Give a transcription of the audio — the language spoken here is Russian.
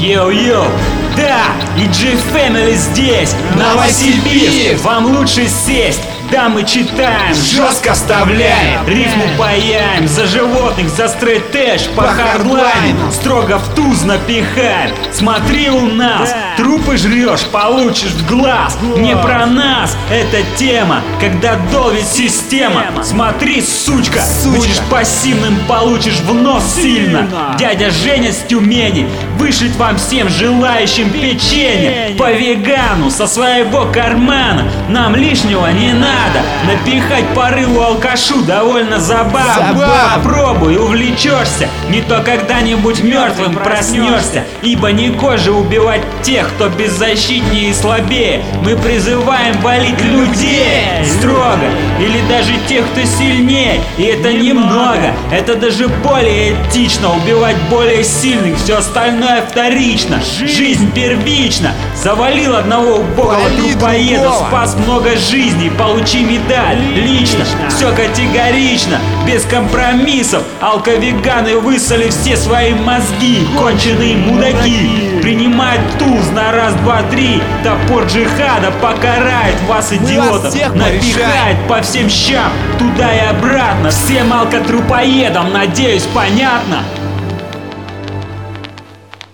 Йоу-йоу, да, и G-Family здесь, Новосибирск, вам лучше сесть. Да, мы читаем, жестко вставляем, рифму паяем, за животных, за стрейт-эдж, по хардлайну, строго в туз напихаем. Смотри у нас, трупы жрешь, получишь в глаз. Не про нас эта тема, когда долбит система. Смотри, сучка, будешь пассивным, получишь в нос сильно. Дядя Женя с Тюмени вышлет вам всем желающим печенье по вегану со своего кармана. Нам лишнего не надо. Напихать порыву алкашу довольно забавно. Попробуй, увлечешься. Не то когда-нибудь мертвым проснешься. Ибо не кожа убивать тех, кто беззащитнее и слабее. Мы призываем болеть людей строго. Или даже тех, кто сильнее. И это немного. Это даже более этично. Убивать более сильных. Все остальное вторично. Жизнь первична. Завалил одного убогого трупоеда. Спас много жизней. Получи медаль, лично, все категорично, без компромиссов. Алко-веганы высоли все свои мозги, конченые мудаки. Принимают туз на раз, два, три. Топор джихада покарает вас, идиотов. Напихает по всем щам, туда и обратно. Всем алкотрупоедам, надеюсь, понятно.